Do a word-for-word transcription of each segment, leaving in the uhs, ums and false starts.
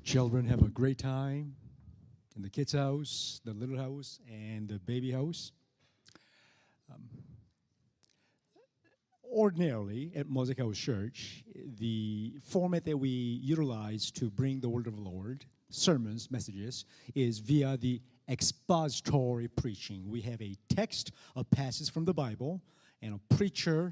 Children have a great time in the kids' house, the little house, and the baby house. Um, ordinarily, at Mosaic House Church, the format that we utilize to bring the word of the Lord, sermons, messages, is via the expository preaching. We have a text, a passage from the Bible, and a preacher,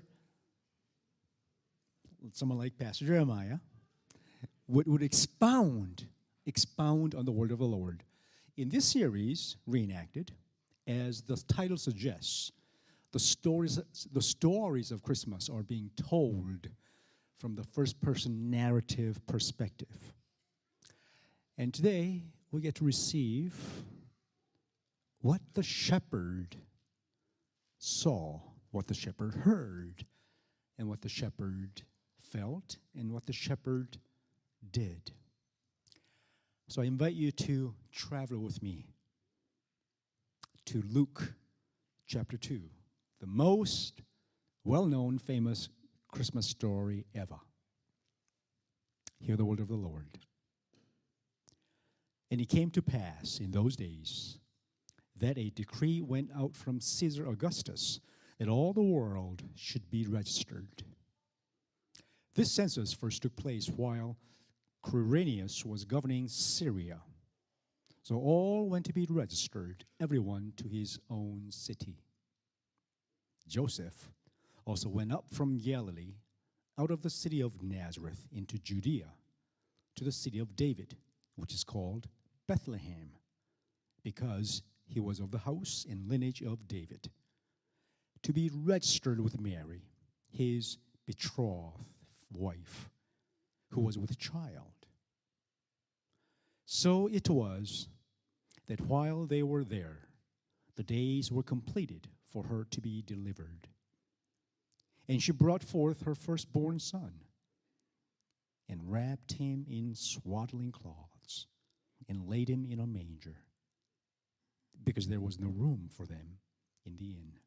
someone like Pastor Jeremiah, would, would expound, expound on the word of the Lord. In this series, Reenacted, as the title suggests, the stories, the stories of Christmas are being told from the first-person narrative perspective. And today, we get to receive what the shepherd saw, what the shepherd heard, and what the shepherd felt, and what the shepherd did. So I invite you to travel with me to Luke chapter two, the most well-known, famous Christmas story ever. Hear the word of the Lord. And it came to pass in those days that a decree went out from Caesar Augustus that all the world should be registered. This census first took place while Quirinius was governing Syria. So all went to be registered, everyone to his own city. Joseph also went up from Galilee, out of the city of Nazareth, into Judea, to the city of David, which is called Bethlehem, because he was of the house and lineage of David, to be registered with Mary, his betrothed wife, who was with child. So it was that while they were there, the days were completed for her to be delivered. And she brought forth her firstborn son, and wrapped him in swaddling cloths, and laid him in a manger, because there was no room for them in the inn.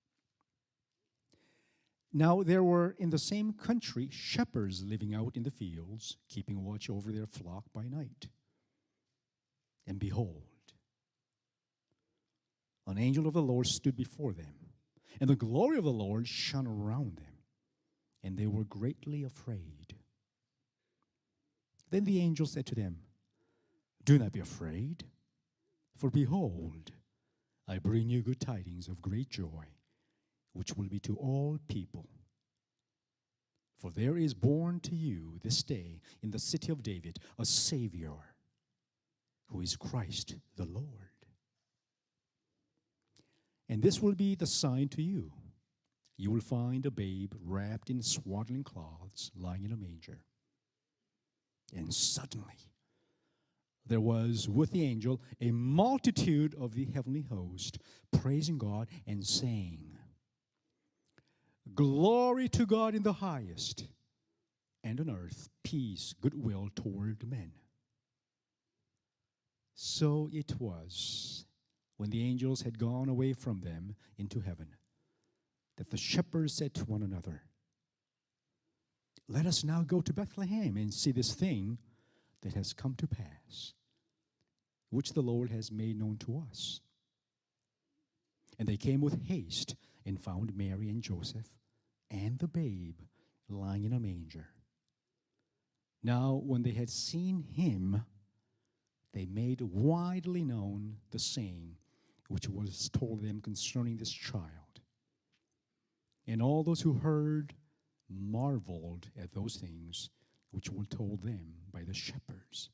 Now there were in the same country shepherds living out in the fields, keeping watch over their flock by night. And behold, an angel of the Lord stood before them, and the glory of the Lord shone around them, and they were greatly afraid. Then the angel said to them, "Do not be afraid, for behold, I bring you good tidings of great joy, which will be to all people. For there is born to you this day in the city of David a Savior, who is Christ the Lord. And this will be the sign to you. You will find a babe wrapped in swaddling cloths, lying in a manger." And suddenly there was with the angel a multitude of the heavenly host, praising God and saying, "Glory to God in the highest, and on earth peace, goodwill toward men." So it was, when the angels had gone away from them into heaven, that the shepherds said to one another, "Let us now go to Bethlehem and see this thing that has come to pass, which the Lord has made known to us." And they came with haste and found Mary and Joseph and the babe lying in a manger. Now when they had seen him, they made widely known the saying which was told them concerning this child. And all those who heard marveled at those things which were told them by the shepherds.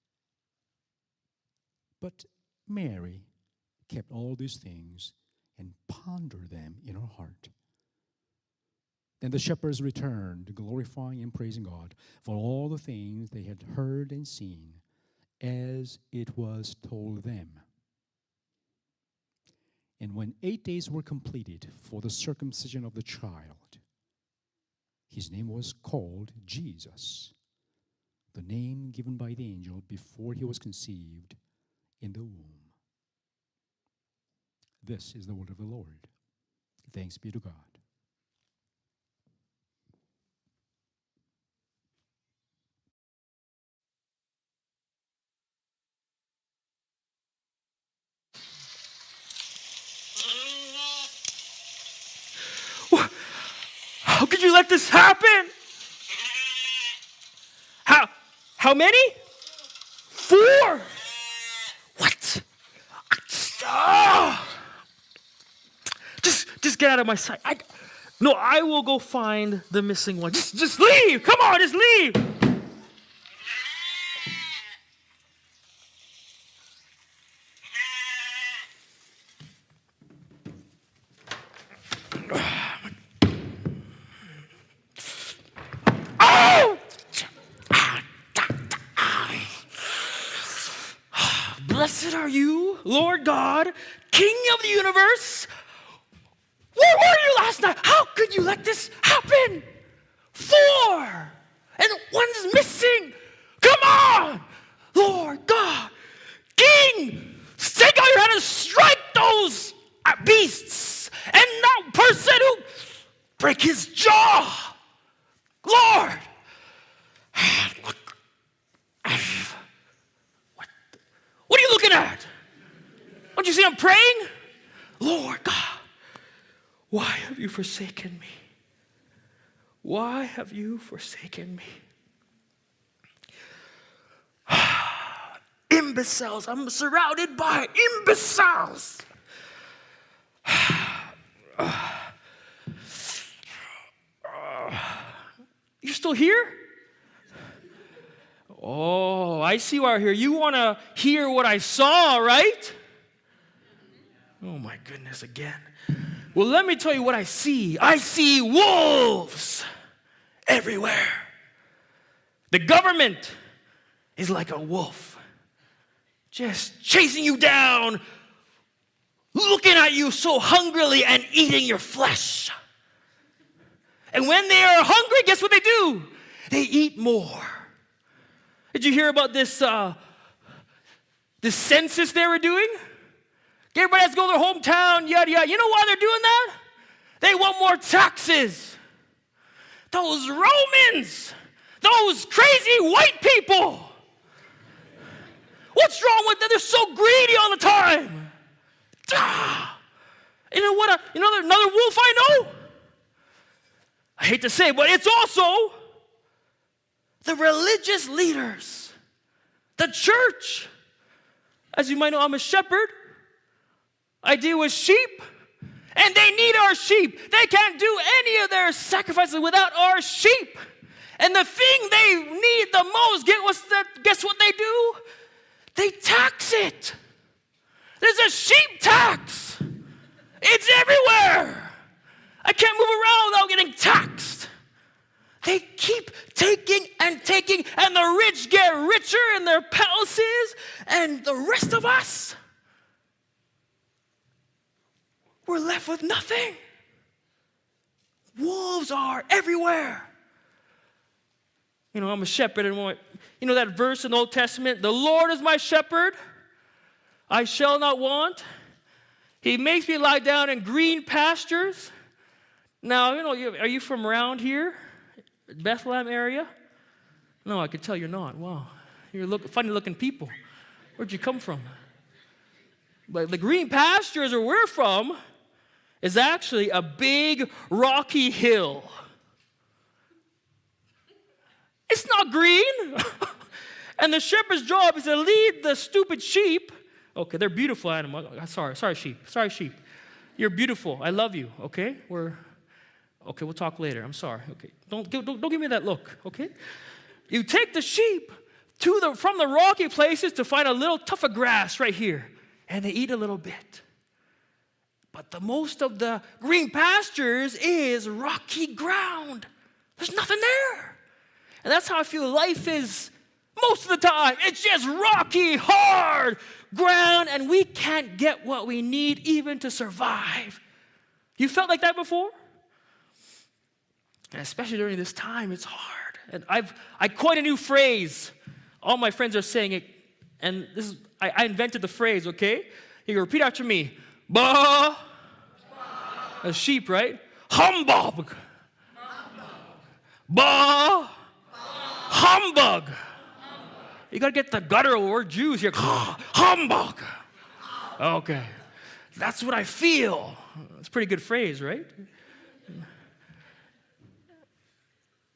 But Mary kept all these things and pondered them in her heart. Then the shepherds returned, glorifying and praising God for all the things they had heard and seen, as it was told them. And when eight days were completed for the circumcision of the child, his name was called Jesus, the name given by the angel before he was conceived in the womb. This is the word of the Lord. Thanks be to God. let this happen? How, how many? Four. What? Ah. Just, just get out of my sight. I, no, I will go find the missing one. Just, just leave. Come on, just leave. Oh! Blessed are you, Lord God, King of the universe. Where were you last night? How could you let this happen? Four. And one's missing. Come on. Lord God, King, stick out your hand and strike those beasts. And that person who break his jaw. Lord. What? What are you looking at? Don't you see I'm praying? Lord God. Why have you forsaken me? Why have you forsaken me? Imbeciles. I'm surrounded by imbeciles. You're still here? Oh, I see why you're here. You want to hear what I saw, right? Oh my goodness, again. Well, let me tell you what I see. I see wolves everywhere. The government is like a wolf, just chasing you down, looking at you so hungrily and eating your flesh. And when they are hungry, guess what they do? They eat more. Did you hear about this, uh, this census they were doing? Everybody has to go to their hometown, yada, yada. You know why they're doing that? They want more taxes. Those Romans, those crazy white people. What's wrong with them? They're so greedy all the time. Ah. You know what? A, you know another wolf I know? I hate to say, but it's also the religious leaders, the church. As you might know, I'm a shepherd. I deal with sheep, and they need our sheep. They can't do any of their sacrifices without our sheep. And the thing they need the most, get what's the, guess what they do? They tax it. There's a sheep tax. It's everywhere. I can't move around without getting taxed. They keep taking and taking, and the rich get richer in their palaces, and the rest of us, we're left with nothing. Wolves are everywhere. You know, I'm a shepherd, and what, you know that verse in the Old Testament, the Lord is my shepherd, I shall not want. He makes me lie down in green pastures. Now, you know, are you from around here, Bethlehem area? No, I can tell you're not. Wow, you're look, funny-looking people. Where'd you come from? But the green pastures where we're from is actually a big rocky hill. It's not green. And the shepherd's job is to lead the stupid sheep. Okay, they're beautiful animals. Sorry, sorry, sheep. Sorry, sheep. You're beautiful. I love you. Okay, we're okay. We'll talk later. I'm sorry. Okay, don't don't don't give me that look. Okay, you take the sheep to the from the rocky places to find a little tuft of grass right here, and they eat a little bit. But the most of the green pastures is rocky ground. There's nothing there. And that's how I feel life is most of the time. It's just rocky, hard ground, and we can't get what we need even to survive. You felt like that before? And especially during this time, it's hard. And I've I coined a new phrase. All my friends are saying it, and this is I, I invented the phrase, okay? You can repeat after me. Ba. A sheep, right? Humbug. Ba. Humbug. You got to get the guttural word Jews here. Humbug. Okay. That's what I feel. It's a pretty good phrase, right?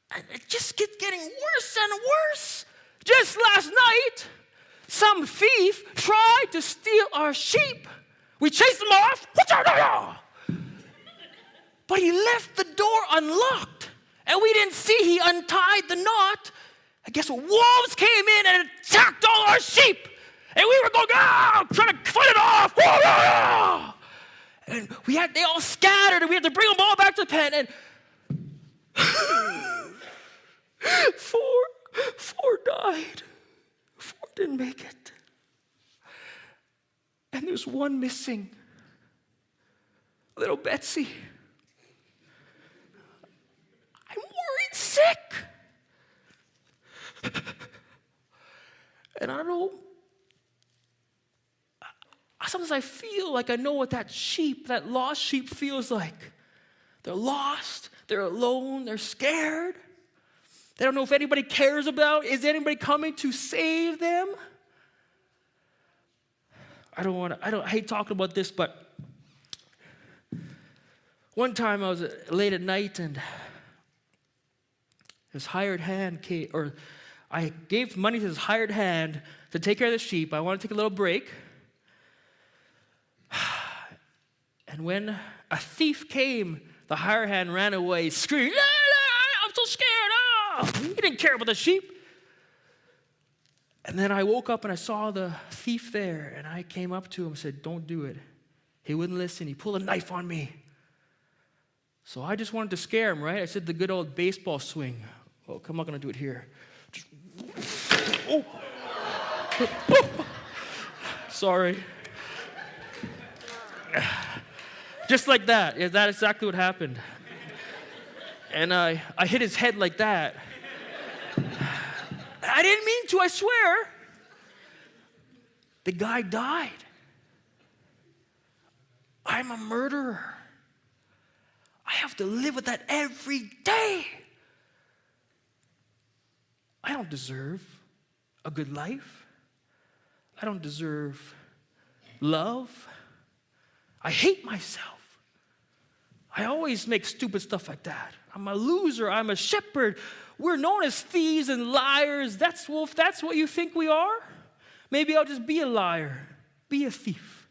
And it just keeps getting worse and worse. Just last night, some thief tried to steal our sheep. We chased him off. But he left the door unlocked. And we didn't see he untied the knot. And guess what? Wolves came in and attacked all our sheep. And we were going, ah, trying to fight it off. And we had, they all scattered, and we had to bring them all back to the pen. And four, four died. Four didn't make it. And there's one missing. Little Betsy. I'm worried sick. And I don't know. Sometimes I feel like I know what that sheep, that lost sheep feels like. They're lost, they're alone, they're scared. They don't know if anybody cares about. Is anybody coming to save them? I don't want to, I don't I hate talking about this, but one time I was late at night and this hired hand came, or I gave money to this hired hand to take care of the sheep. I want to take a little break. And when a thief came, the hired hand ran away, screamed, ah, ah, I'm so scared. Ah. He didn't care about the sheep. And then I woke up and I saw the thief there, and I came up to him and said, don't do it. He wouldn't listen. He pulled a knife on me. So I just wanted to scare him, right? I said the good old baseball swing. Oh, I'm not going to do it here. Just, oh. Sorry. Just like that. Yeah, that's exactly what happened. And I, I hit his head like that. I didn't mean to, I swear. The guy died. I'm a murderer. I have to live with that every day. I don't deserve a good life. I don't deserve love. I hate myself. I always make stupid stuff like that. I'm a loser. I'm a shepherd. We're known as thieves and liars. That's, well, if that's what you think we are, maybe I'll just be a liar, be a thief.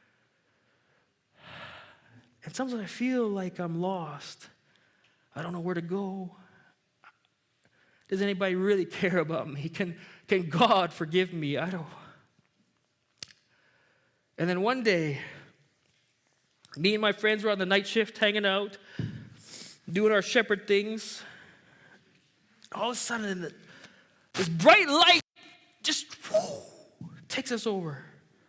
And sometimes I feel like I'm lost. I don't know where to go. Does anybody really care about me? Can, can God forgive me? I don't. And then one day, me and my friends were on the night shift hanging out, doing our shepherd things. All of a sudden, this bright light just whoo, takes us over.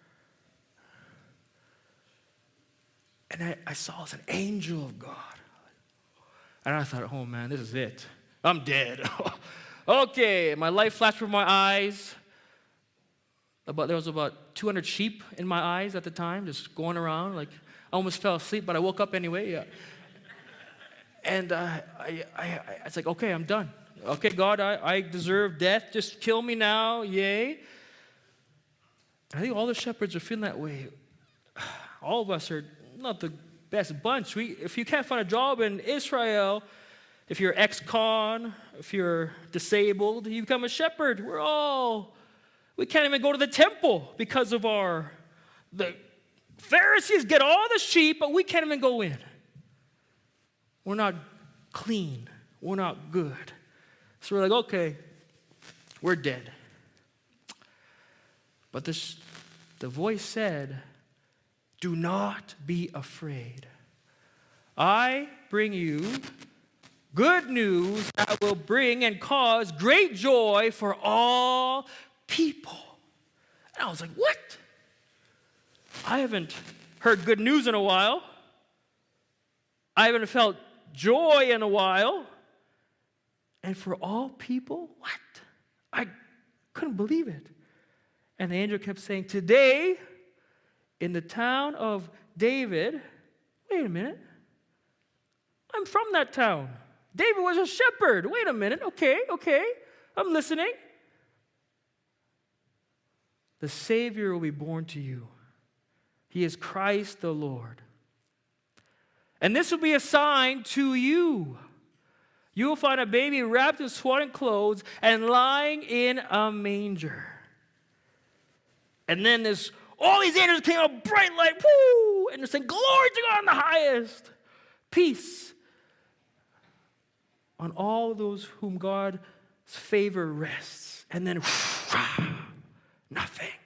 And I, I saw as an angel of God. And I thought, oh man, this is it. I'm dead. Okay, my life flashed before my eyes. About, there was about two hundred sheep in my eyes at the time, just going around. Like, I almost fell asleep, but I woke up anyway. Yeah. And uh, I, I, I, it's like, okay, I'm done. Okay, God, I, I deserve death. Just kill me now, yay. I think all the shepherds are feeling that way. All of us are not the best bunch. We, if you can't find a job in Israel, if you're ex-con, if you're disabled, you become a shepherd. We're all, we can't even go to the temple because of our, the Pharisees get all the sheep, but we can't even go in. We're not clean. We're not good. So we're like, okay, we're dead. But this, the voice said, do not be afraid. I bring you good news that will bring and cause great joy for all people. And I was like, what? I haven't heard good news in a while. I haven't felt joy in a while. And for all people, what? I couldn't believe it. And the angel kept saying, today, in the town of David, wait a minute. I'm from that town. David was a shepherd. Wait a minute. Okay, okay. I'm listening. The Savior will be born to you. He is Christ the Lord. And this will be a sign to you. you will find a baby wrapped in swaddling clothes and lying in a manger. And then there's all these angels came out bright light, woo, and they're saying, glory to God in the highest, peace on all those whom God's favor rests. And then nothing.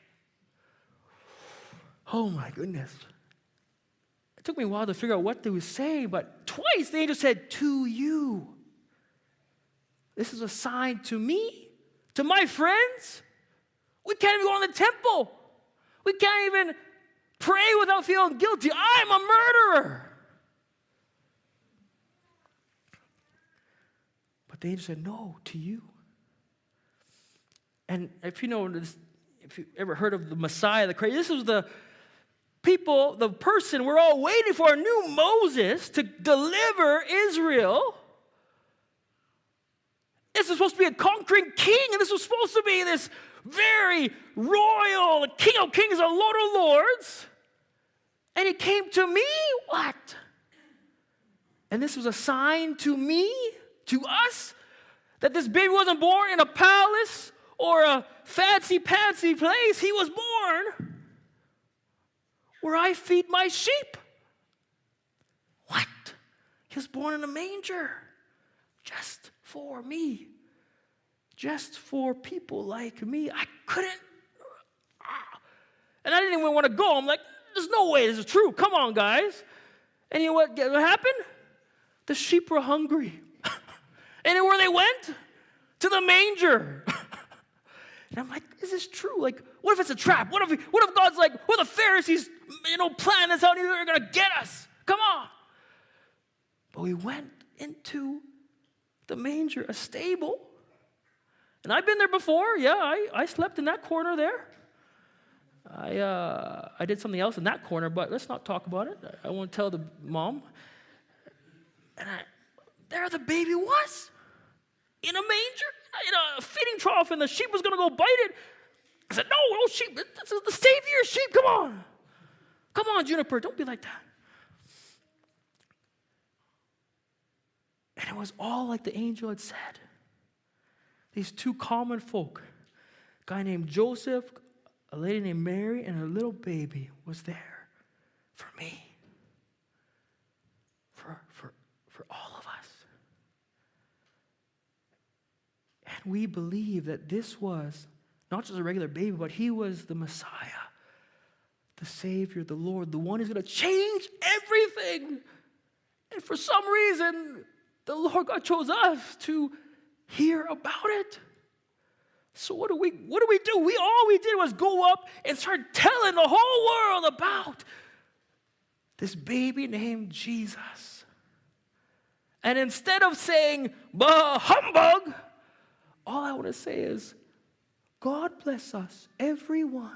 Oh my goodness. It took me a while to figure out what they would say, but twice the angel said, to you. This is a sign to me, to my friends. We can't even go in the temple. We can't even pray without feeling guilty. I'm a murderer. But the angel said, no, to you. And if you know, this, if you ever heard of the Messiah, the Christ, this was the people, the person we're all waiting for, a new Moses to deliver Israel. This was supposed to be a conquering king, and this was supposed to be this very royal King of Kings and Lord of Lords. And he came to me, what? And this was a sign to me, to us, that this baby wasn't born in a palace or a fancy-pantsy place. He was born where I feed my sheep. What? He was born in a manger just for me, just for people like me. I couldn't, and I didn't even want to go. I'm like, there's no way this is true. Come on, guys. And you know what, what happened? The sheep were hungry. And then where they went? To the manger. And I'm like, is this true? Like, what if it's a trap? What if, what if God's like, what if the Pharisees, you know, plan this out and they're going to get us? Come on. But we went into the manger, a stable. And I've been there before. Yeah, I, I slept in that corner there. I uh, I did something else in that corner, but let's not talk about it. I, I won't tell the mom. And I, there the baby was, in a manger, in a feeding trough, and the sheep was going to go bite it. I said, no, no sheep. This is the Savior sheep. Come on. Come on, Juniper. Don't be like that. And it was all like the angel had said. These two common folk, a guy named Joseph, a lady named Mary, and her little baby was there for me, for, for, for all of us. And we believe that this was not just a regular baby, but he was the Messiah, the Savior, the Lord, the one who's going to change everything. And for some reason, the Lord God chose us to hear about it. So what do we what do we do? We all we did was go up and start telling the whole world about this baby named Jesus. And instead of saying, bah, humbug, all I want to say is, God bless us, everyone.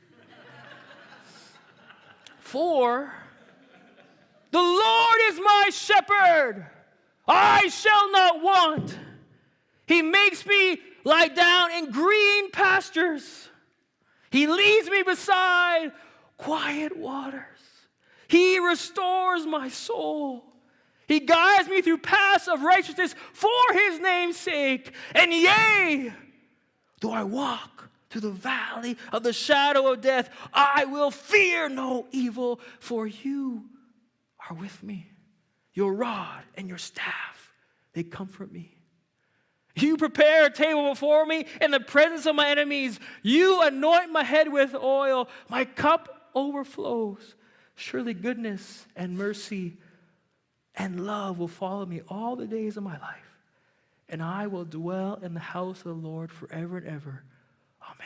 For the Lord is my shepherd. I shall not want. He makes me lie down in green pastures. He leads me beside quiet waters. He restores my soul. He guides me through paths of righteousness for his name's sake. And yea, though I walk through the valley of the shadow of death, I will fear no evil, for you are with me. Your rod and your staff, they comfort me. You prepare a table before me in the presence of my enemies. You anoint my head with oil. My cup overflows. Surely goodness and mercy and love will follow me all the days of my life. And I will dwell in the house of the Lord forever and ever. Amen.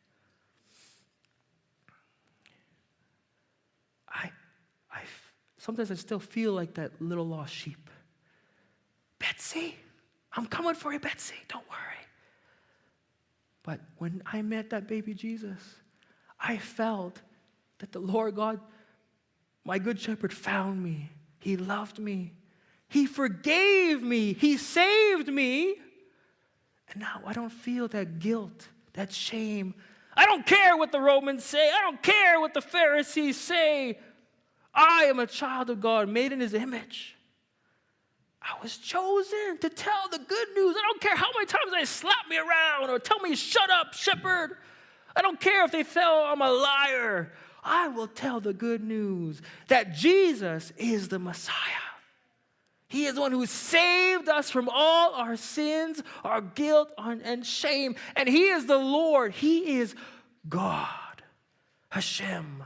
I, I, sometimes I still feel like that little lost sheep. Betsy, I'm coming for you, Betsy. Don't worry. But when I met that baby Jesus, I felt that the Lord God, my good shepherd, found me. He loved me. He forgave me. He saved me. And now I don't feel that guilt, that shame. I don't care what the Romans say. I don't care what the Pharisees say. I am a child of God, made in his image. I was chosen to tell the good news. I don't care how many times they slap me around or tell me, shut up, shepherd. I don't care if they tell I'm a liar. I will tell the good news that Jesus is the Messiah. He is the one who saved us from all our sins, our guilt, and shame. And He is the Lord. He is God, Hashem.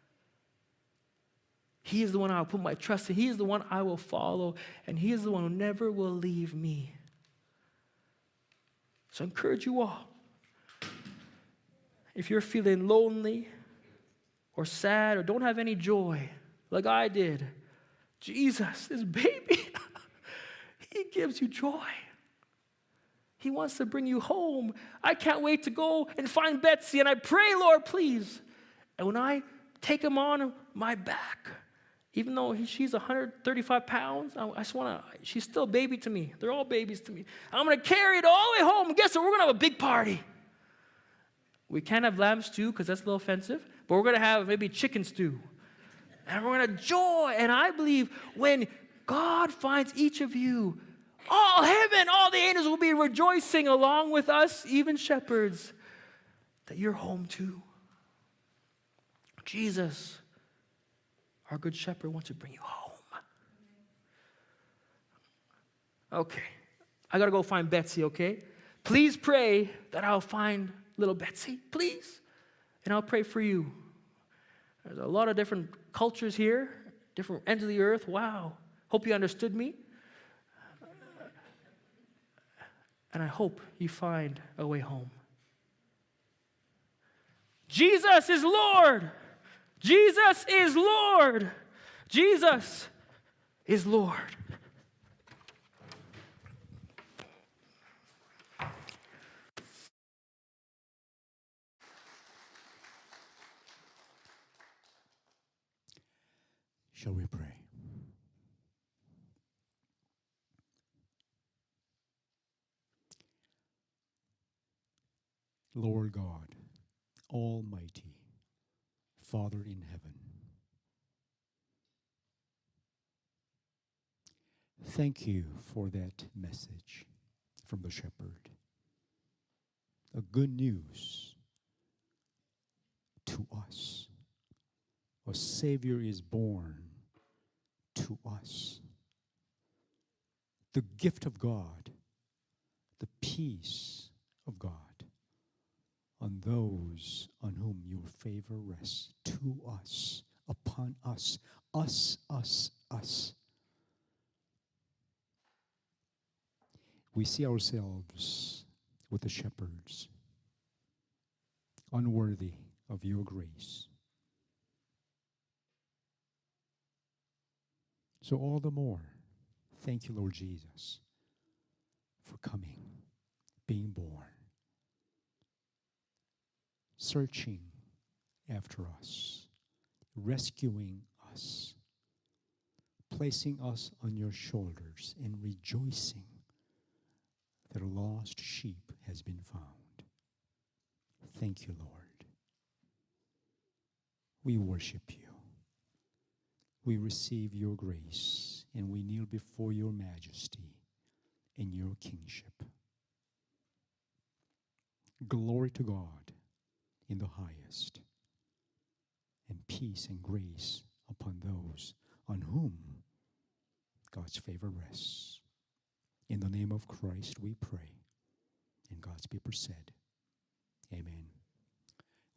He is the one I will put my trust in. He is the one I will follow. And He is the one who never will leave me. So I encourage you all. If you're feeling lonely or sad or don't have any joy like I did, Jesus, this baby, He gives you joy. He wants to bring you home. I can't wait to go and find Betsy, and I pray, Lord, please. And when I take Him on my back, even though he, she's one hundred thirty-five pounds, I, I just want to, she's still a baby to me. They're all babies to me. I'm going to carry it all the way home. And guess what? We're going to have a big party. We can't have lamb stew because that's a little offensive, but we're going to have maybe chicken stew. And we're going to joy. And I believe when God finds each of you, all heaven, all the angels will be rejoicing along with us, even shepherds, that you're home too. Jesus, our good shepherd, wants to bring you home. Okay. I got to go find Betsy, okay? Please pray that I'll find little Betsy, please. And I'll pray for you. There's a lot of different cultures here, different ends of the earth. Wow. Hope you understood me. And I hope you find a way home. Jesus is Lord. Jesus is Lord. Jesus is Lord. Shall we pray? Lord God, Almighty, Father in heaven, thank you for that message from the shepherd. A good news to us. A Savior is born to us. The gift of God, the peace of God, on those on whom your favor rests, to us, upon us, us, us, us. We see ourselves with the shepherds, unworthy of your grace. So all the more, thank you, Lord Jesus, for coming, being born, searching after us, rescuing us, placing us on your shoulders, and rejoicing that a lost sheep has been found. Thank you, Lord. We worship you. We receive your grace, and we kneel before your majesty and your kingship. Glory to God in the highest, and peace and grace upon those on whom God's favor rests. In the name of Christ we pray, and God's people said,